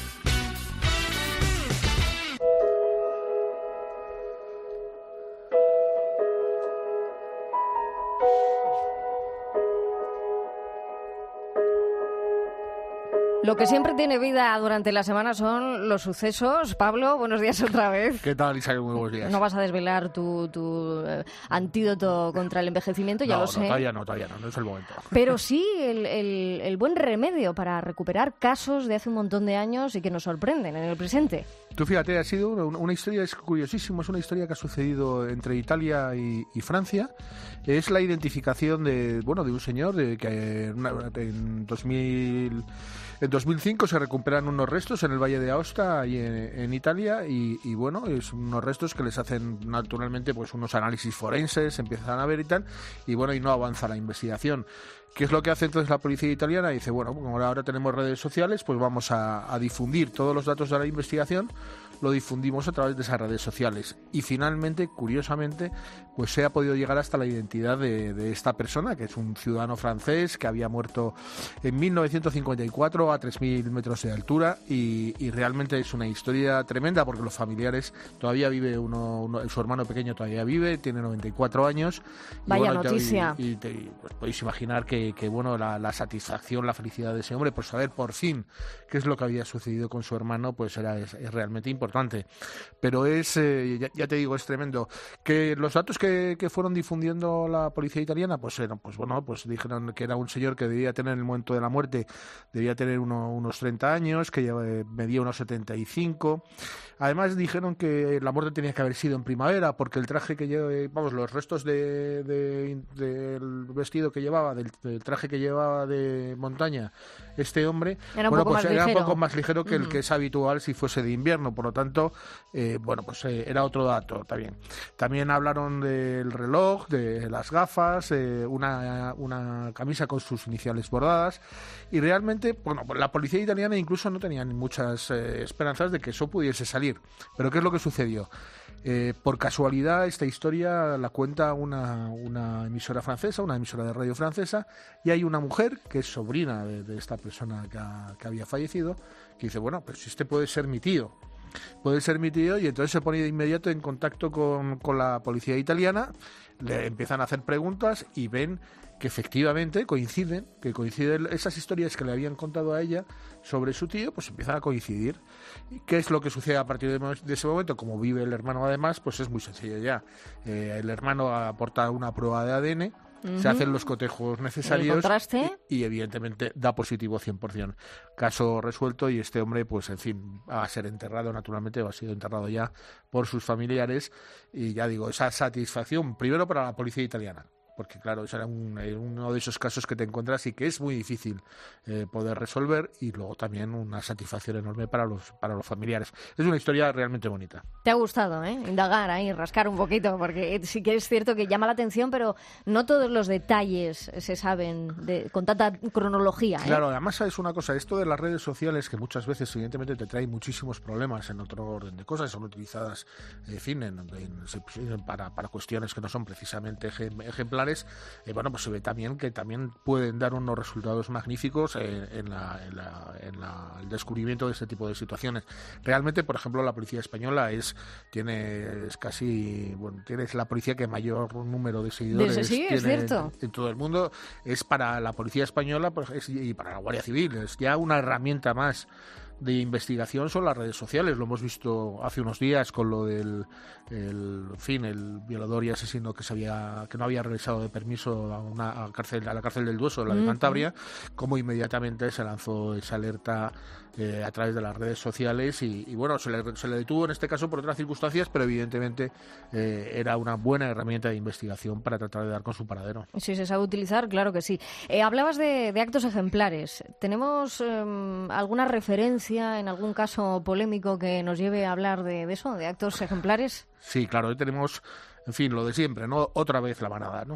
Lo que siempre tiene vida durante la semana son los sucesos. Pablo, buenos días otra vez. ¿Qué tal, Isabel? Muy buenos días. No vas a desvelar tu, tu eh, antídoto contra el envejecimiento, ya no, lo no, sé. todavía no, todavía no, no es el momento. Pero sí el, el, el buen remedio para recuperar casos de hace un montón de años y que nos sorprenden en el presente. Tú fíjate, ha sido una, una historia, es curiosísimo, es una historia que ha sucedido entre Italia y, y Francia. Es la identificación de, bueno, de un señor de, que una, en dos mil... En dos mil cinco se recuperan unos restos en el Valle de Aosta, ahí en, en Italia, y, y bueno, es unos restos que les hacen naturalmente pues unos análisis forenses, empiezan a ver y tal, y bueno, y no avanza la investigación. ¿Qué es lo que hace entonces la policía italiana? Dice, bueno, como ahora tenemos redes sociales, pues vamos a, a difundir todos los datos de la investigación, lo difundimos a través de esas redes sociales. Y finalmente, curiosamente, pues se ha podido llegar hasta la identidad de, de esta persona, que es un ciudadano francés que había muerto en mil novecientos cincuenta y cuatro a tres mil metros de altura, y, y realmente es una historia tremenda porque los familiares, todavía vive uno, uno su hermano pequeño todavía vive, tiene noventa y cuatro años. Y Vaya bueno, noticia. Y, y te, pues podéis imaginar que, que bueno, la, la satisfacción, la felicidad de ese hombre por saber por fin qué es lo que había sucedido con su hermano, pues era es, es realmente importante. Pero es, eh, ya, ya te digo, es tremendo. Que los datos que, que fueron difundiendo la policía italiana, pues eran, pues bueno, pues dijeron que era un señor que debía tener en el momento de la muerte, debía tener uno, unos treinta años, que medía unos setenta y cinco. Además dijeron que la muerte tenía que haber sido en primavera, porque el traje que lleva, vamos, los restos de, de, del vestido que llevaba, del, del traje que llevaba de montaña este hombre, era un bueno, poco pues más era ligero. un poco más ligero que Uh-huh. el que es habitual si fuese de invierno, por lo tanto, eh, bueno, pues eh, era otro dato también. También hablaron del reloj, de las gafas, eh, una, una camisa con sus iniciales bordadas, y realmente, bueno, la policía italiana incluso no tenía muchas eh, esperanzas de que eso pudiese salir. Pero ¿qué es lo que sucedió? Eh, por casualidad, esta historia la cuenta una, una emisora francesa, una emisora de radio francesa, y hay una mujer que es sobrina de, de esta persona que, ha, que había fallecido, que dice, bueno, pues este puede ser mi tío. Puede ser mi tío, y entonces se pone de inmediato en contacto con, con la policía italiana, le empiezan a hacer preguntas y ven que efectivamente coinciden, que coinciden esas historias que le habían contado a ella sobre su tío, pues empiezan a coincidir. ¿Y qué es lo que sucede a partir de, de ese momento? Como vive el hermano además, pues es muy sencillo ya. Eh, el hermano aporta una prueba de A D N, uh-huh. Se hacen los cotejos necesarios y, y evidentemente da positivo cien por ciento. Caso resuelto, y este hombre, pues en fin, va a ser enterrado naturalmente, o ha sido enterrado ya por sus familiares, y ya digo, esa satisfacción, primero para la policía italiana, porque claro, ese era un, uno de esos casos que te encuentras y que es muy difícil eh, poder resolver, y luego también una satisfacción enorme para los para los familiares. Es una historia realmente bonita. Te ha gustado, ¿eh? Indagar ahí, rascar un poquito, porque sí que es cierto que llama la atención, pero no todos los detalles se saben de, con tanta cronología, ¿eh? Claro, además es una cosa, esto de las redes sociales, que muchas veces evidentemente te trae muchísimos problemas en otro orden de cosas, son utilizadas, en fin, en, en, para, para cuestiones que no son precisamente ejemplares. Eh, bueno, pues se ve también que también pueden dar unos resultados magníficos en, en, la, en, la, en la, el descubrimiento de este tipo de situaciones. Realmente, por ejemplo, la policía española es tiene es casi bueno tiene es la policía que mayor número de seguidores Desde, sí, tiene es cierto. En, en todo el mundo. Es para la policía española, pues, es, y para la Guardia Civil, es ya una herramienta más de investigación son las redes sociales. Lo hemos visto hace unos días con lo del el, en fin, el violador y asesino que se había que no había regresado de permiso a una a cárcel a la cárcel del Dueso, la de Cantabria, uh-huh. Como inmediatamente se lanzó esa alerta eh, a través de las redes sociales y, y bueno, se le, se le detuvo en este caso por otras circunstancias, pero evidentemente eh, era una buena herramienta de investigación para tratar de dar con su paradero. Si se sabe utilizar, claro que sí. Eh, hablabas de, de actos ejemplares. ¿Tenemos eh, alguna referencia en algún caso polémico que nos lleve a hablar de, de eso, de actos ejemplares? Sí, claro, hoy tenemos, en fin, lo de siempre, ¿no? Otra vez la manada, ¿no?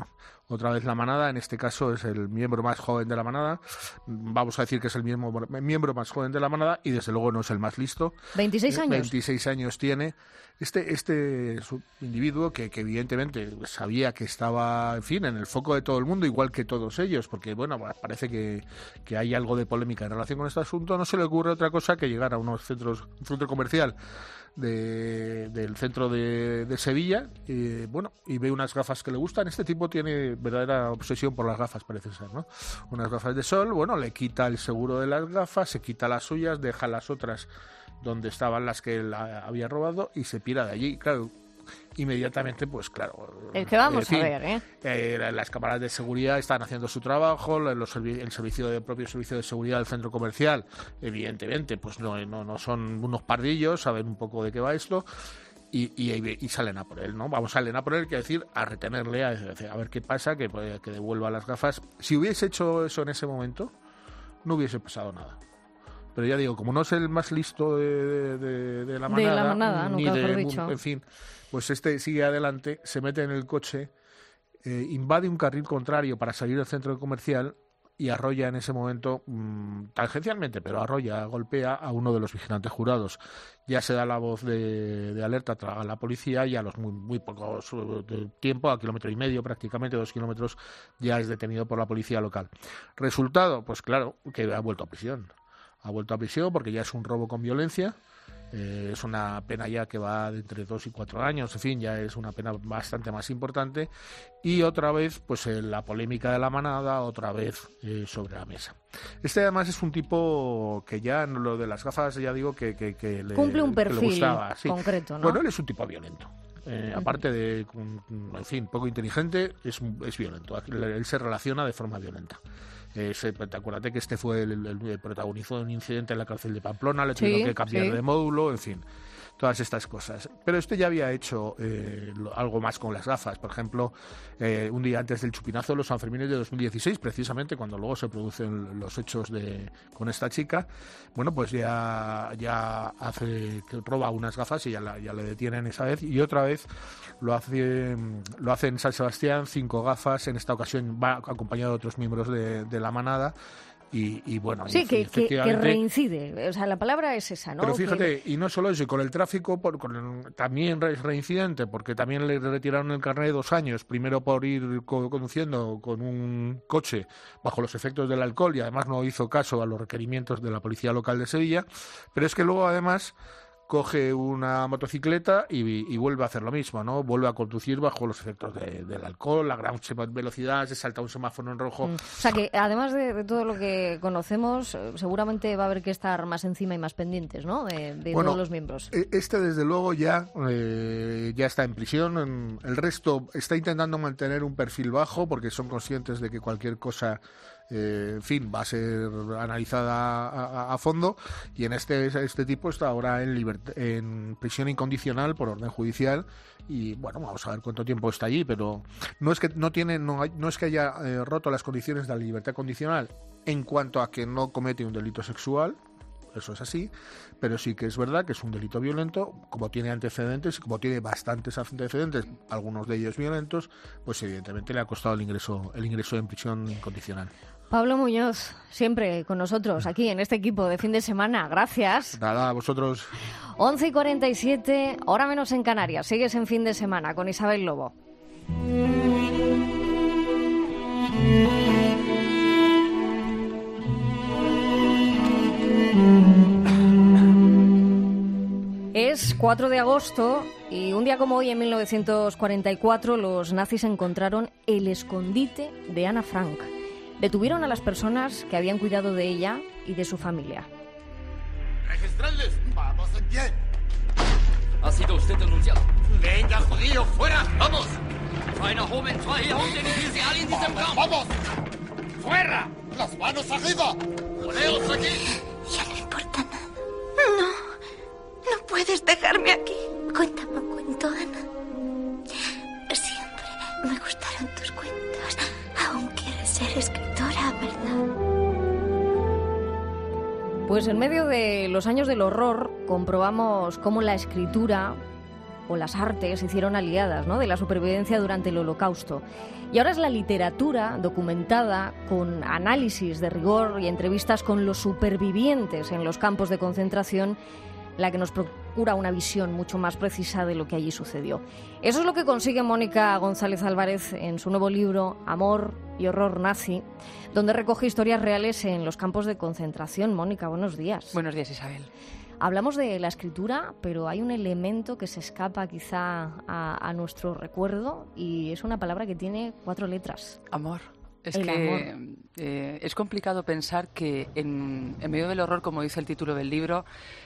otra vez la manada, en este caso es el miembro más joven de la manada, vamos a decir que es el miembro, miembro más joven de la manada y desde luego no es el más listo. ¿veintiséis años? veintiséis años tiene. Este, este individuo que, que evidentemente sabía que estaba, en fin, en el foco de todo el mundo, igual que todos ellos, porque bueno, parece que, que hay algo de polémica en relación con este asunto, no se le ocurre otra cosa que llegar a unos centros, un centro comercial de, del centro de, de Sevilla, y, bueno, y ve unas gafas que le gustan. Este tipo tiene verdadera obsesión por las gafas, parece ser, ¿no? Unas gafas de sol, bueno, le quita el seguro de las gafas, se quita las suyas, deja las otras donde estaban las que él había robado y se pira de allí. Claro, inmediatamente, pues claro. El que vamos en fin, a ver, ¿eh? eh las cámaras de seguridad están haciendo su trabajo, los, el servicio de, propio servicio de seguridad del centro comercial, evidentemente, pues no, no, no son unos pardillos, saben un poco de qué va esto. Y, y, y salen a por él, ¿no? Vamos, salen a por él, quiere decir, a retenerle, a, a ver qué pasa, que, que devuelva las gafas. Si hubiese hecho eso en ese momento, no hubiese pasado nada. Pero ya digo, como no es el más listo de, de, de la manada, de la manada ni nunca de, dicho. en fin, pues este sigue adelante, se mete en el coche, eh, invade un carril contrario para salir del centro comercial y arrolla en ese momento, mmm, tangencialmente, pero arrolla, golpea a uno de los vigilantes jurados. Ya se da la voz de, de alerta a la policía y a los muy, muy pocos tiempo, a kilómetro y medio prácticamente, dos kilómetros, ya es detenido por la policía local. Resultado, pues claro, que ha vuelto a prisión. Ha vuelto a prisión porque ya es un robo con violencia, eh, es una pena ya que va de entre dos y cuatro años, en fin, ya es una pena bastante más importante, y otra vez, pues eh, la polémica de la manada, otra vez eh, sobre la mesa. Este además es un tipo que ya, lo de las gafas, ya digo que, que, que le, cumple un perfil que le gustaba, sí. concreto, ¿no? Bueno, él es un tipo violento. Eh, uh-huh. Aparte de, en fin, poco inteligente, es, es violento. Él se relaciona de forma violenta. Eh, se, acuérdate que este fue el, el, el protagonizó un incidente en la cárcel de Pamplona, le sí, tuvieron que cambiar sí. de módulo, en fin, todas estas cosas. Pero este ya había hecho eh, algo más con las gafas. Por ejemplo, eh, un día antes del chupinazo de los Sanfermines de dos mil dieciséis, precisamente cuando luego se producen los hechos de con esta chica, bueno, pues ya ya hace que roba unas gafas y ya, la, ya le detienen esa vez, y otra vez lo hace lo hace en San Sebastián, cinco gafas. En esta ocasión va acompañado de otros miembros de, de la manada. Y, y bueno, sí, y, que, efectivamente, que reincide, o sea, la palabra es esa, ¿no? Pero fíjate, que... y no solo eso, y con el tráfico por, con el, también es reincidente, porque también le retiraron el carnet de dos años, primero por ir co- conduciendo con un coche bajo los efectos del alcohol, y además no hizo caso a los requerimientos de la policía local de Sevilla, pero es que luego además coge una motocicleta y, y vuelve a hacer lo mismo, ¿no? Vuelve a conducir bajo los efectos de, del alcohol, la gran velocidad, se salta un semáforo en rojo. Mm. O sea que además de, de todo lo que conocemos, seguramente va a haber que estar más encima y más pendientes, ¿no? De, de bueno, todos los miembros. Este desde luego ya, eh, ya está en prisión. El resto está intentando mantener un perfil bajo porque son conscientes de que cualquier cosa... Eh, en fin, va a ser analizada a, a, a fondo, y en este este tipo está ahora en, libert- en prisión incondicional por orden judicial, y bueno, vamos a ver cuánto tiempo está allí, pero no es que no tiene no, hay, no es que haya eh, roto las condiciones de la libertad condicional en cuanto a que no comete un delito sexual. Eso es así, pero sí que es verdad que es un delito violento, como tiene antecedentes, como tiene bastantes antecedentes, algunos de ellos violentos, pues evidentemente le ha costado el ingreso, el ingreso en prisión incondicional. Pablo Muñoz, siempre con nosotros aquí en este equipo de fin de semana. Gracias. Nada, a vosotros. once y cuarenta y siete, hora menos en Canarias. Sigues en fin de semana con Isabel Lobo. Es cuatro de agosto y un día como hoy, en mil novecientos cuarenta y cuatro, los nazis encontraron el escondite de Ana Frank. Detuvieron a las personas que habían cuidado de ella y de su familia. ¡Registrarles! ¡Vamos en pie! Ha sido usted denunciado. ¡Venga, judío, fuera! ¡Vamos! ¡Vamos! ¡Vamos! ¡Fuera! ¡Las manos arriba! ¡Poneos aquí! Ya no importa nada. No. No puedes dejarme aquí. Cuéntame un cuento, Ana. Siempre me gustaron tus cuentos. Aún quieres ser escritora, ¿verdad? Pues en medio de los años del horror comprobamos cómo la escritura o las artes se hicieron aliadas, ¿no?, de la supervivencia durante el Holocausto. Y ahora es la literatura documentada con análisis de rigor y entrevistas con los supervivientes en los campos de concentración la que nos procura una visión mucho más precisa de lo que allí sucedió. Eso es lo que consigue Mónica González Álvarez en su nuevo libro Amor y horror nazi, donde recoge historias reales en los campos de concentración. Mónica, buenos días. Buenos días, Isabel. Hablamos de la escritura, pero hay un elemento que se escapa quizá a, a nuestro recuerdo y es una palabra que tiene cuatro letras. Amor. Es El que amor. Eh, es complicado pensar que en, en medio del horror, como dice el título del libro,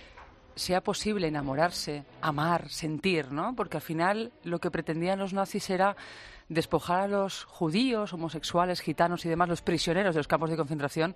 sea posible enamorarse, amar, sentir, ¿no? Porque al final lo que pretendían los nazis era despojar a los judíos, homosexuales, gitanos y demás, los prisioneros de los campos de concentración.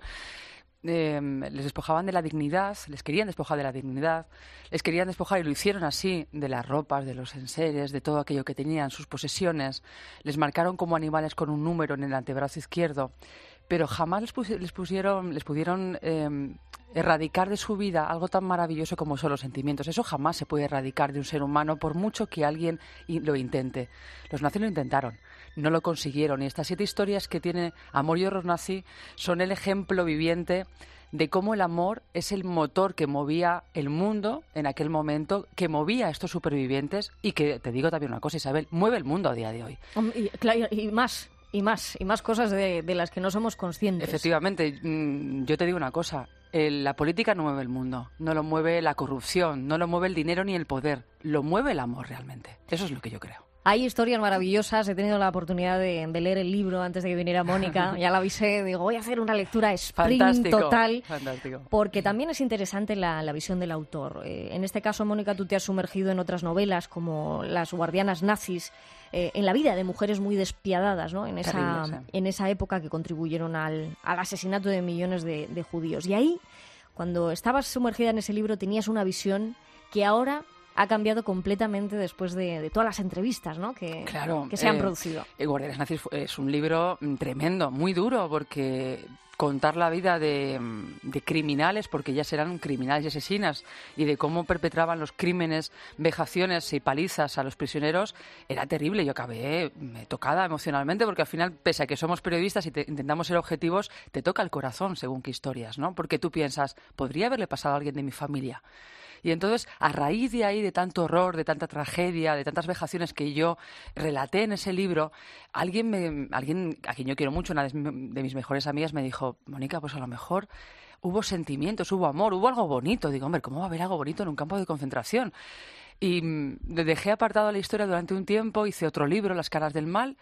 Eh, les despojaban de la dignidad, les querían despojar de la dignidad, les querían despojar, y lo hicieron así, de las ropas, de los enseres, de todo aquello que tenían, sus posesiones. Les marcaron como animales con un número en el antebrazo izquierdo, pero jamás les, pus- les pusieron, les pudieron eh, erradicar de su vida algo tan maravilloso como son los sentimientos. Eso jamás se puede erradicar de un ser humano, por mucho que alguien lo intente. Los nazis lo intentaron, no lo consiguieron, y estas siete historias que tiene Amor y horror nazi son el ejemplo viviente de cómo el amor es el motor que movía el mundo en aquel momento, que movía a estos supervivientes y que, te digo también una cosa, Isabel, mueve el mundo a día de hoy. Y, claro, y más, y más, y más cosas de, de las que no somos conscientes. Efectivamente, yo te digo una cosa, la política no mueve el mundo, no lo mueve la corrupción, no lo mueve el dinero ni el poder, lo mueve el amor realmente. Eso es lo que yo creo. Hay historias maravillosas. He tenido la oportunidad de, de leer el libro antes de que viniera Mónica. Ya la avisé, digo, voy a hacer una lectura sprint Fantástico, total. fantástico. Porque también es interesante la, la visión del autor. Eh, en este caso, Mónica, tú te has sumergido en otras novelas como Las guardianas nazis, eh, en la vida de mujeres muy despiadadas, ¿no?, en esa, Terrible, sí. en esa época que contribuyeron al, al asesinato de millones de, de judíos. Y ahí, cuando estabas sumergida en ese libro, tenías una visión que ahora ha cambiado completamente después de, de todas las entrevistas, ¿no?, que, Claro, que se han eh, producido. eh, Guardianes nazis es un libro tremendo, muy duro, porque contar la vida de, de criminales, porque ellas eran criminales y asesinas, y de cómo perpetraban los crímenes, vejaciones y palizas a los prisioneros, era terrible. Yo acabé me tocada emocionalmente, porque al final, pese a que somos periodistas y te, intentamos ser objetivos, te toca el corazón según qué historias, ¿no? Porque tú piensas, ¿podría haberle pasado a alguien de mi familia? Y entonces, a raíz de ahí, de tanto horror, de tanta tragedia, de tantas vejaciones que yo relaté en ese libro, alguien, me, alguien a quien yo quiero mucho, una de mis mejores amigas, me dijo, Mónica, pues a lo mejor hubo sentimientos, hubo amor, hubo algo bonito. Digo, hombre, ¿cómo va a haber algo bonito en un campo de concentración? Y mm, dejé apartado la historia durante un tiempo, hice otro libro, Las caras del mal,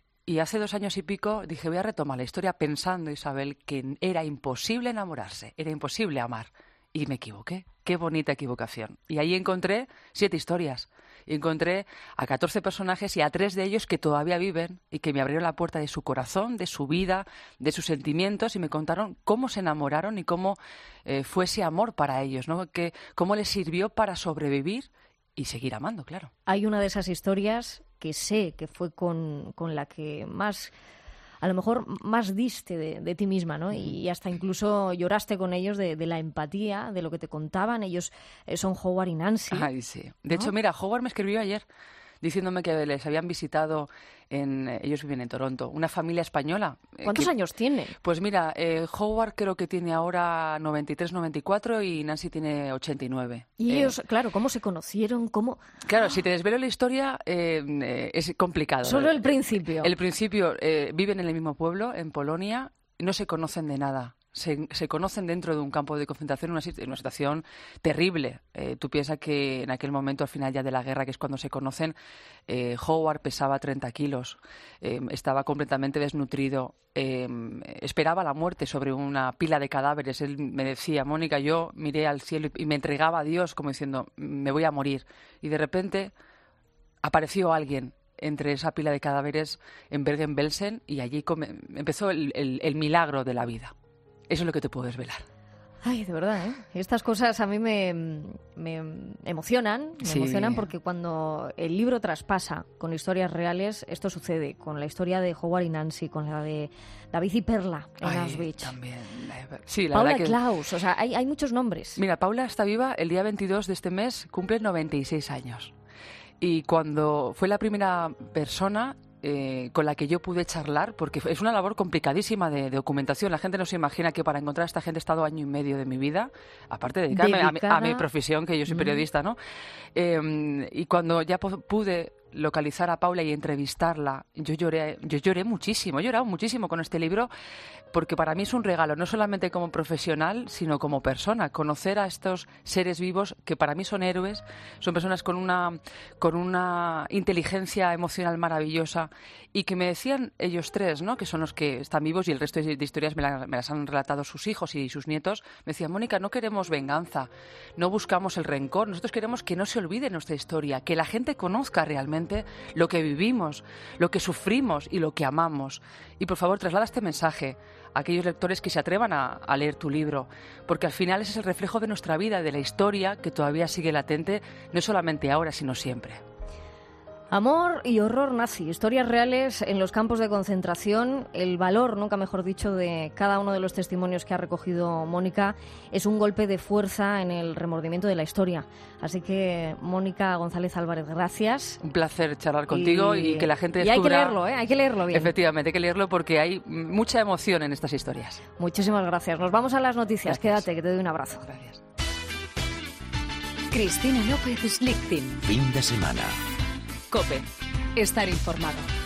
y hace dos años y pico dije, voy a retomar la historia pensando, Isabel, que era imposible enamorarse, era imposible amar. Y me equivoqué. Qué bonita equivocación. Y ahí encontré siete historias. Y encontré a catorce personajes y a tres de ellos que todavía viven y que me abrieron la puerta de su corazón, de su vida, de sus sentimientos, y me contaron cómo se enamoraron y cómo eh, fue ese amor para ellos, ¿no? Que, cómo les sirvió para sobrevivir y seguir amando, claro. Hay una de esas historias que sé que fue con, con la que más, a lo mejor más diste de, de ti misma, ¿no? Y hasta incluso lloraste con ellos de, de la empatía, de lo que te contaban. Ellos eh, son Howard y Nancy. Ay, sí. De ¿no? hecho, mira, Howard me escribió ayer diciéndome que les habían visitado, en, ellos viven en Toronto, una familia española. ¿Cuántos que, años tiene? Pues mira, eh, Howard creo que tiene ahora noventa y tres, noventa y cuatro y Nancy tiene ochenta y nueve. Y eh, ellos, claro, ¿cómo se conocieron? ¿Cómo? Claro, si te desvelo la historia eh, eh, es complicado. Solo el principio. El principio, eh, viven en el mismo pueblo, en Polonia, no se conocen de nada. Se, se conocen dentro de un campo de concentración en una, en una situación terrible. Eh, tú piensas que en aquel momento, al final ya de la guerra, que es cuando se conocen, eh, Howard pesaba treinta kilos, eh, estaba completamente desnutrido, eh, esperaba la muerte sobre una pila de cadáveres. Él me decía, Mónica, yo miré al cielo y me entregaba a Dios como diciendo, me voy a morir. Y de repente apareció alguien entre esa pila de cadáveres en Bergen-Belsen y allí come, empezó el, el, el milagro de la vida. Eso es lo que te puedo desvelar. Ay, de verdad, ¿eh? Estas cosas a mí me, me emocionan, me Sí. emocionan porque cuando el libro traspasa con historias reales, esto sucede con la historia de Howard y Nancy, con la de David y Perla en Ay, Auschwitz. también. Sí, la Paula verdad que... Klaus, o sea, hay, hay muchos nombres. Mira, Paula está viva, el día veintidós de este mes cumple noventa y seis años. Y cuando fue la primera persona eh, con la que yo pude charlar, porque es una labor complicadísima de, de documentación. La gente no se imagina que para encontrar a esta gente he estado año y medio de mi vida, aparte de dedicarme a mi, a mi profesión, que yo soy periodista, ¿no? Eh, y cuando ya pude localizar a Paula y entrevistarla, yo lloré, yo lloré muchísimo, he llorado muchísimo con este libro, porque para mí es un regalo, no solamente como profesional, sino como persona. Conocer a estos seres vivos que para mí son héroes, son personas con una, con una inteligencia emocional maravillosa, y que me decían ellos tres, ¿no?, que son los que están vivos, y el resto de historias me, la, me las han relatado sus hijos y sus nietos. Me decían: Mónica, no queremos venganza, no buscamos el rencor, nosotros queremos que no se olvide nuestra historia, que la gente conozca realmente lo que vivimos, lo que sufrimos y lo que amamos. Y por favor, traslada este mensaje a aquellos lectores que se atrevan a, a leer tu libro, porque al final ese es el reflejo de nuestra vida, de la historia que todavía sigue latente, no solamente ahora, sino siempre. Amor y horror nazi, historias reales en los campos de concentración. El valor, nunca mejor dicho, de cada uno de los testimonios que ha recogido Mónica es un golpe de fuerza en el remordimiento de la historia. Así que, Mónica González Álvarez, gracias. Un placer charlar contigo y, y que la gente descubra... Y hay que leerlo, ¿eh? Hay que leerlo bien. Efectivamente, hay que leerlo porque hay mucha emoción en estas historias. Muchísimas gracias. Nos vamos a las noticias. Gracias. Quédate, que te doy un abrazo. Gracias. Cristina López Slichting. Fin de semana. COPE. Estar informado.